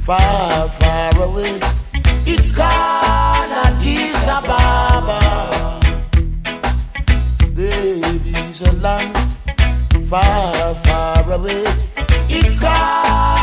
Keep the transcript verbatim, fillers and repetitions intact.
far, far away. It's called Addis Ababa. Baby's a land far, far away. It's called